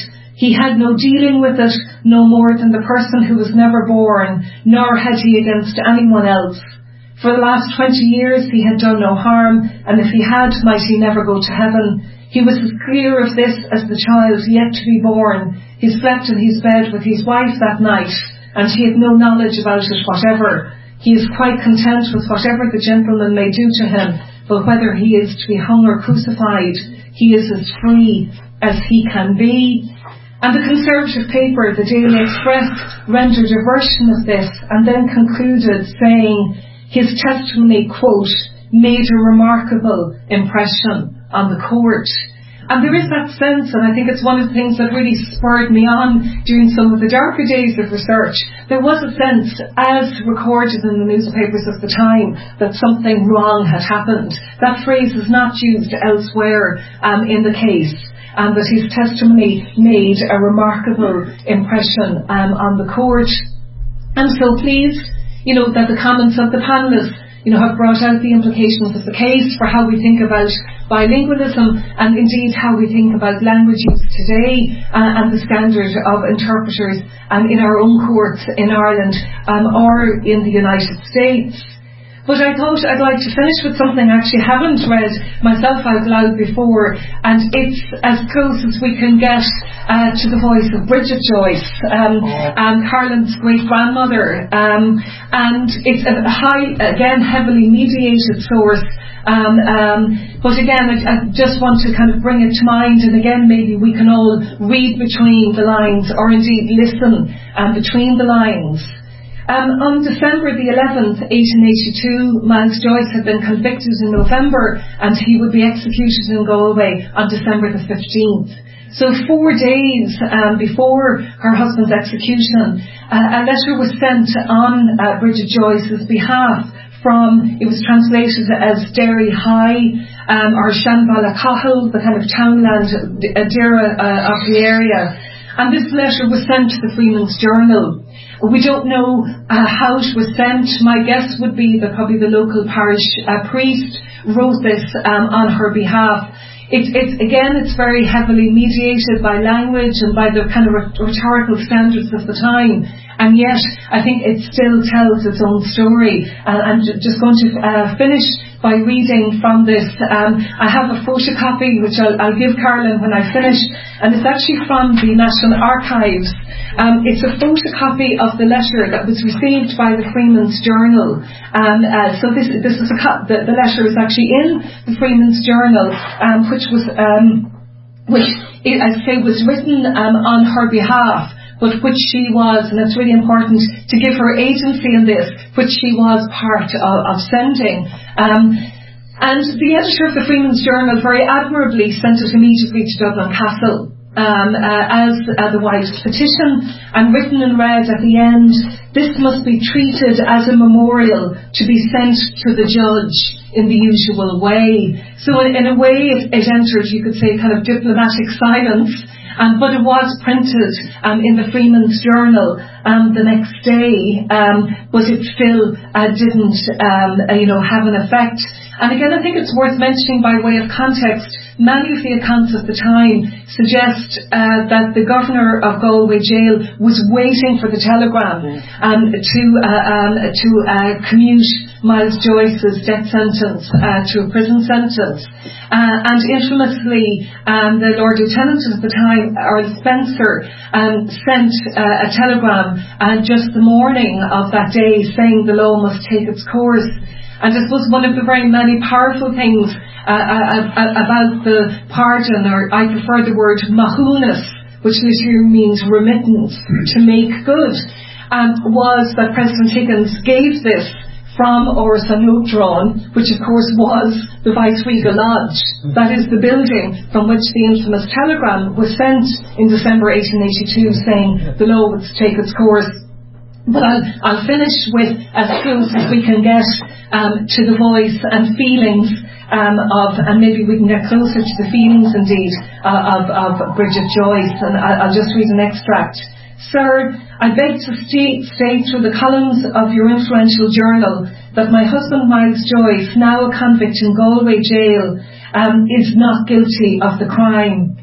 He had no dealing with it, no more than the person who was never born, nor had he against anyone else. For the last twenty years he had done no harm, and if he had, might he never go to heaven. He was as clear of this as the child yet to be born. He slept in his bed with his wife that night, and he had no knowledge about it whatever. He is quite content with whatever the gentleman may do to him, but whether he is to be hung or crucified, he is as free as he can be. And the Conservative paper, the Daily Express, rendered a version of this and then concluded saying his testimony, quote, made a remarkable impression on the court. And there is that sense, and I think it's one of the things that really spurred me on during some of the darker days of research. There was a sense, as recorded in the newspapers of the time, that something wrong had happened. That phrase is not used elsewhere um, in the case, and that his testimony made a remarkable impression um, on the court. I'm so pleased, you know, that the comments of the panellists, you know, have brought out the implications of the case for how we think about bilingualism and indeed how we think about language use today uh, and the standard of interpreters um, in our own courts in Ireland um, or in the United States. But I thought I'd like to finish with something I actually haven't read myself out loud before, and it's as close as we can get uh, to the voice of Bridget Joyce, um, um, Carlin's great-grandmother. Um, and it's a high, again, heavily mediated source. Um, um, but again, I, I just want to kind of bring it to mind, and again, maybe we can all read between the lines, or indeed listen um, between the lines. Um, on December the eleventh, eighteen eighty-two, Miles Joyce had been convicted in November, and he would be executed in Galway on December the fifteenth. So four days um, before her husband's execution, uh, a letter was sent on uh, Bridget Joyce's behalf from, it was translated as Derry High, um, or Shanballa Cahill, the kind of townland uh, Dira uh, of the area. And this letter was sent to the Freeman's Journal. We don't know uh, how it was sent. My guess would be that probably the local parish uh, priest wrote this um, on her behalf. It, it, again, it's very heavily mediated by language and by the kind of rhetorical standards of the time. And yet, I think it still tells its own story. Uh, I'm j- just going to uh, finish by reading from this. Um, I have a photocopy, which I'll, I'll give Carolyn when I finish, and it's actually from the National Archives. Um, it's a photocopy of the letter that was received by the Freeman's Journal. Um, uh, so this, this is a co- the, the letter is actually in the Freeman's Journal, um, which was, um, which I say was written um, on her behalf, but which she was, and it's really important to give her agency in this, which she was part of, of sending. Um, and the editor of the Freeman's Journal very admirably sent it immediately to Dublin Castle um, uh, as uh, the wife's petition, and written in red at the end, this must be treated as a memorial to be sent to the judge in the usual way. So in, in a way it, it entered, you could say, kind of diplomatic silence. Um, but it was printed um, in the Freeman's Journal um, the next day, um, but it still uh, didn't, um, uh, you know, have an effect. And again, I think it's worth mentioning by way of context, many of the accounts of the time suggest uh, that the governor of Galway Jail was waiting for the telegram um, to uh, um, to uh, commute Miles Joyce's death sentence uh, to a prison sentence. Uh, and infamously, um, the Lord Lieutenant at the time, Earl Spencer, um, sent uh, a telegram uh, just the morning of that day saying the law must take its course. And this was one of the very many powerful things uh, uh, uh, about the pardon, or I prefer the word mahunas, which literally means remittance, to make good, um, was that President Higgins gave this from Áras an Uachtaráin, which of course was the Viceregal Lodge. That is the building from which the infamous telegram was sent in December eighteen eighty-two saying the law would take its course. But I'll, I'll finish with as close as we can get um, to the voice and feelings um, of, and maybe we can get closer to the feelings indeed uh, of, of Bridget Joyce, and I'll, I'll just read an extract. Sir, I beg to state, state through the columns of your influential journal that my husband Miles Joyce, now a convict in Galway Jail, um, is not guilty of the crime.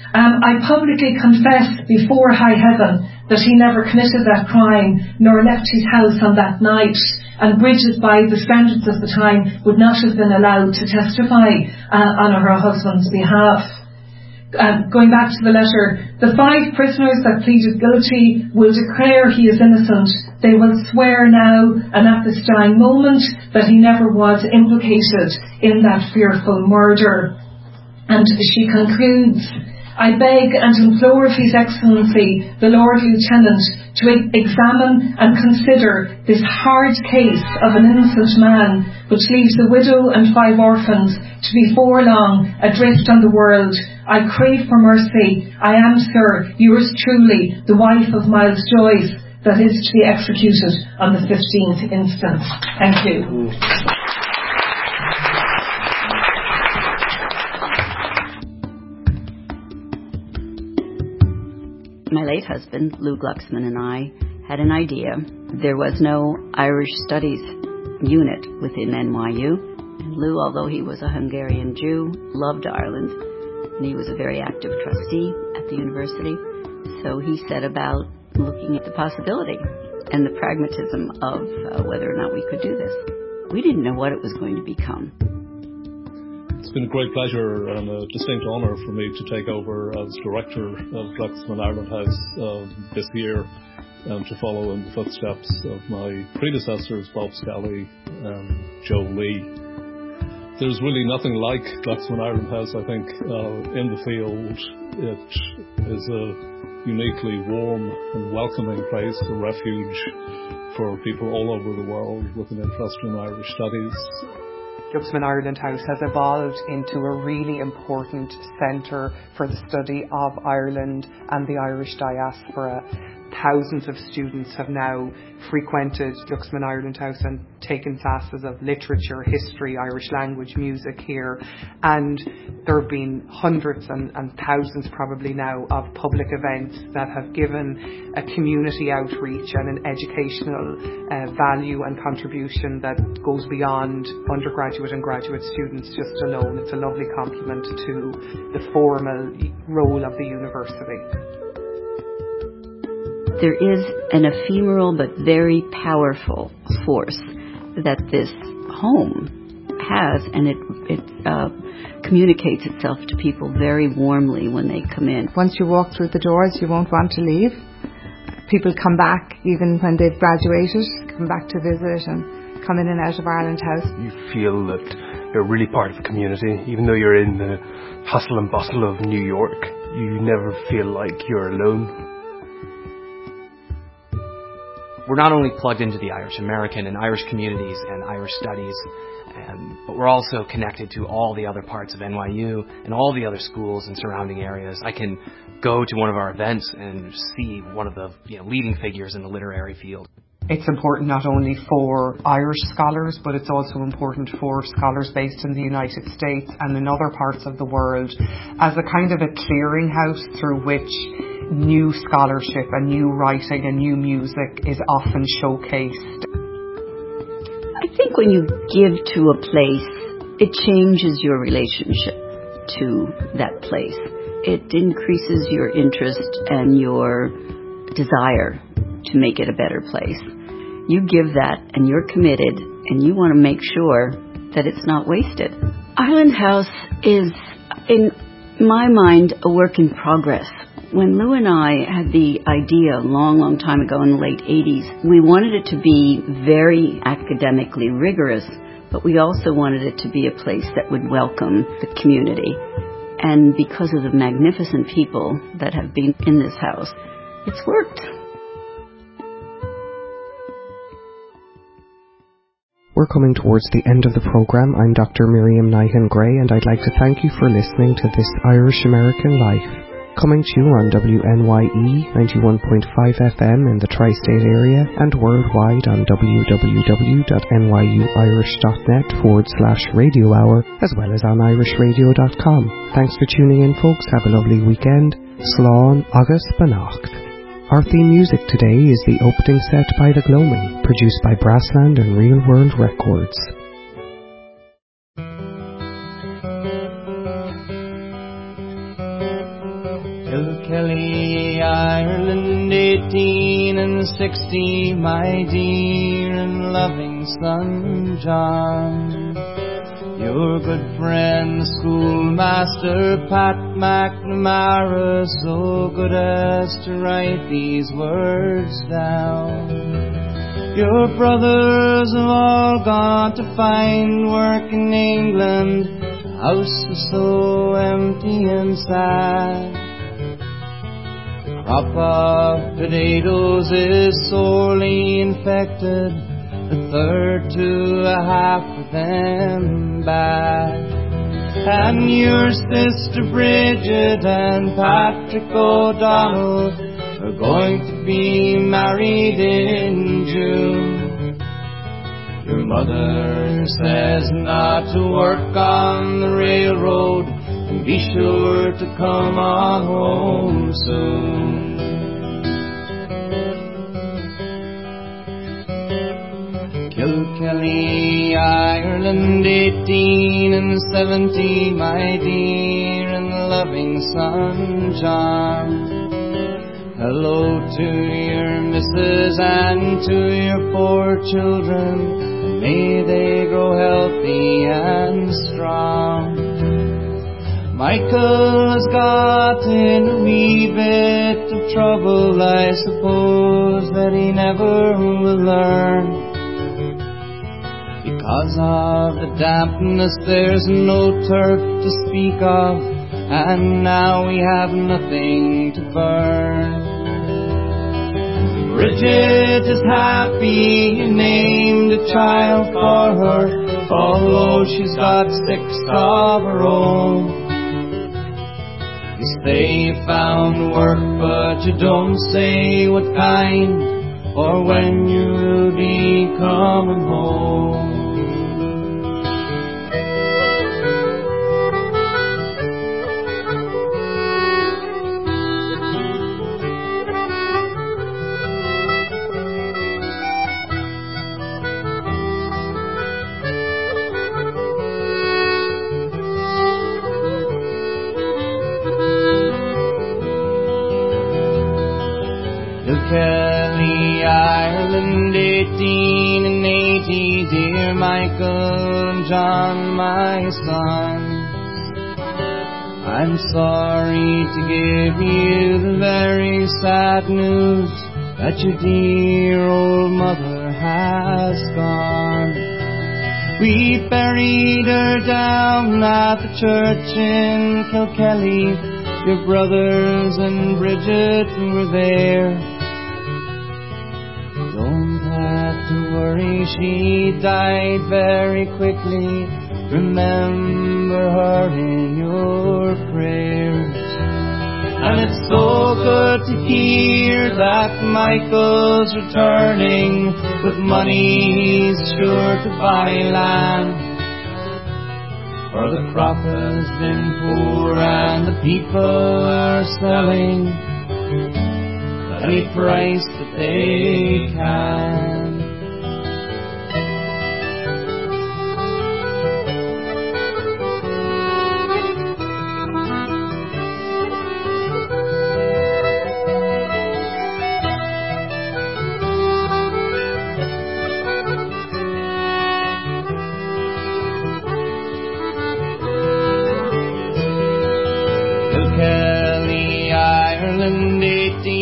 Um, I publicly confess before high heaven that he never committed that crime nor left his house on that night, and Bridget, by the standards of the time, would not have been allowed to testify uh, on her husband's behalf. Uh, going back to the letter, the five prisoners that pleaded guilty will declare he is innocent. They will swear now and at this dying moment that he never was implicated in that fearful murder. And she concludes, I beg and implore of His Excellency, the Lord Lieutenant, to examine and consider this hard case of an innocent man which leaves a widow and five orphans to be before long adrift on the world. I crave for mercy. I am, sir, yours truly, the wife of Miles Joyce, that is to be executed on the fifteenth instant. Thank you. My late husband, Lou Glucksman, and I had an idea. There was no Irish Studies unit within N Y U. And Lou, although he was a Hungarian Jew, loved Ireland, and he was a very active trustee at the university. So he set about looking at the possibility and the pragmatism of uh, whether or not we could do this. We didn't know what it was going to become. It's been a great pleasure and a distinct honour for me to take over as director of Glucksman Ireland House uh, this year, and to follow in the footsteps of my predecessors, Bob Scally and Joe Lee. There's really nothing like Glucksman Ireland House, I think, uh, in the field. It is a uniquely warm and welcoming place, a refuge for people all over the world with an interest in Irish studies. Glucksman Ireland House has evolved into a really important centre for the study of Ireland and the Irish diaspora. Thousands of students have now frequented Glucksman Ireland House and taken classes of literature, history, Irish language, music here. And there have been hundreds and, and thousands probably now of public events that have given a community outreach and an educational uh, value and contribution that goes beyond undergraduate and graduate students just alone. It's a lovely complement to the formal role of the university. There is an ephemeral but very powerful force that this home has, and it, it uh, communicates itself to people very warmly when they come in. Once you walk through the doors, you won't want to leave. People come back even when they've graduated, come back to visit and come in and out of Ireland House. You feel that you're really part of the community. Even though you're in the hustle and bustle of New York, you never feel like you're alone. We're not only plugged into the Irish American and Irish communities and Irish studies, and, but we're also connected to all the other parts of N Y U and all the other schools and surrounding areas. I can go to one of our events and see one of the you know, leading figures in the literary field. It's important not only for Irish scholars, but it's also important for scholars based in the United States and in other parts of the world as a kind of a clearinghouse through which new scholarship and new writing and new music is often showcased. I think when you give to a place, it changes your relationship to that place. It increases your interest and your desire to make it a better place. You give that and you're committed and you want to make sure that it's not wasted. Ireland House is, in my mind, a work in progress. When Lou and I had the idea a long, long time ago in the late eighties, we wanted it to be very academically rigorous, but we also wanted it to be a place that would welcome the community. And because of the magnificent people that have been in this house, it's worked. We're coming towards the end of the programme. I'm Doctor Miriam Nihan Gray, and I'd like to thank you for listening to This Irish American Life. Coming to you on W N Y E ninety-one point five F M in the tri-state area and worldwide on www.nyuirish.net forward slash radio hour, as well as on irish radio dot com. Thanks for tuning in, folks. Have a lovely weekend. Slán agus Beannacht. Our theme music today is the opening set by The Gloaming, produced by Brassland and Real World Records. sixty, my dear and loving son John, your good friend, schoolmaster Pat McNamara, so good as to write these words down. Your brothers have all gone to find work in England. The house is so empty and sad. The crop of potatoes is sorely infected, a third to a half of them bad. And your sister Bridget and Patrick O'Donnell are going to be married in June. Your mother says not to work on the railroad, and be sure to come on home soon. Kilkelly, Ireland, eighteen and seventy, my dear and loving son John. Hello to your missus and to your poor children, may they grow healthy and strong. Michael has got in a wee bit of trouble, I suppose that he never will learn. Because of the dampness there's no turf to speak of, and now we have nothing to burn. Bridget is happy, you named a child for her, although she's got six of her own. You say you found work, but you don't say what kind, or when you will be coming home. Kelly, Ireland, eighteen and eighty, dear Michael and John, my sons. I'm sorry to give you the very sad news that your dear old mother has gone. We buried her down at the church in Kilkelly. Your brothers and Bridget were there. Don't have to worry, she died very quickly. Remember her in your prayers. And it's so good to hear that Michael's returning with money he's sure to buy land. For the crop has been poor and the people are selling at any price that they can. Kilkelly, Ireland, eighteen